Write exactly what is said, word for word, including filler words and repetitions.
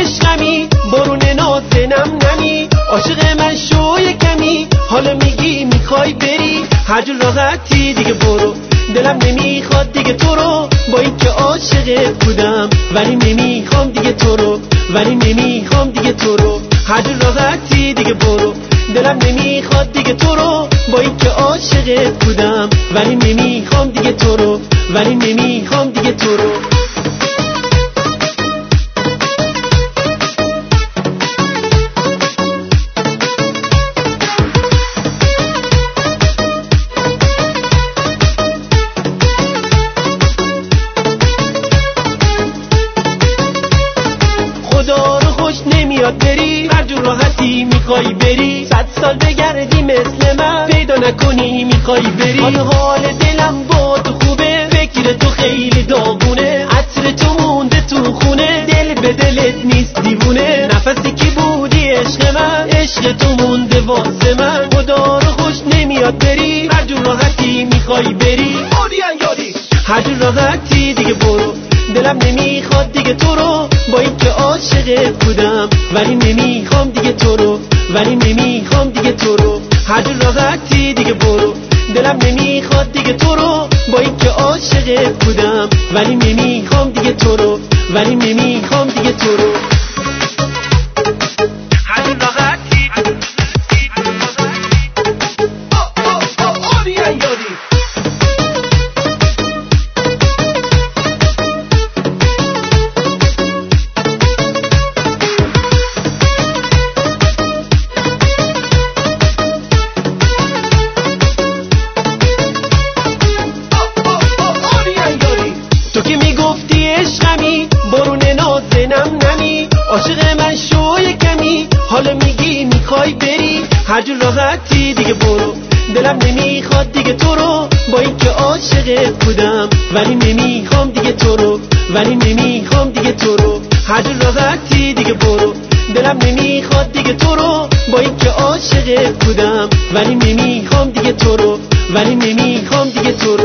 عشقمی، بارون نازنم نمی، عاشق من شو یکمی، حالا میگی میخوای بری هر جور راحتی دیگه برو، دلم نمیخواد دیگه تو رو، با اینکه عاشق بودم ولی نمیخوام دیگه تو رو، ولی نمیخوام دیگه تو رو، هر جور راحتی دیگه برو، دلم نمیخواد دیگه تو رو، با اینکه عاشق بودم ولی نمیخوام دیگه تو رو، ولی نمیخوام دیگه تو رو. خدا رو خوش نمیاد بری هر جور راحتی میخوای بری، صد سال بگردی مثل من پیدا نکنی میخوای بری، حال حال دلم با تو خوبه، فکر تو خیلی داغونه، عطر تو مونده تو خونه، دل به دلت نیست دیوونه، نفسی که بودی عشق من، عشق تو مونده واسه من، خدا رو خوش نمیاد بری هر جور راحتی میخوای بری، هر جور راحتی دیگه برو، دلم نمیخواد دیگه تو رو، با اینکه عاشق بودم ولی نمیخوام دیگه تو رو، ولی نمیخوام دیگه تو رو، هر جور راحتی دیگه برو، دلم نمیخواد دیگه تو رو، با اینکه عاشق بودم ولی نمیخوام دیگه تو رو، ولی نمیخوام دیگه تو رو. تو که میگفتی عشقمی، بارون نازنم نمی، عاشق من شو یکمی، حالا میگی میخوای بری هر جور راحتی دیگه برو، دلم نمیخواد دیگه تو رو، با اینکه عاشق بودم ولی نمیخوام دیگه تو رو، ولی نمیخوام دیگه تو رو، هر جور راحتی دیگه برو، دلم نمیخواد دیگه تو رو، با اینکه عاشق بودم ولی نمیخوام دیگه تو رو، ولی نمیخوام دیگه تو رو.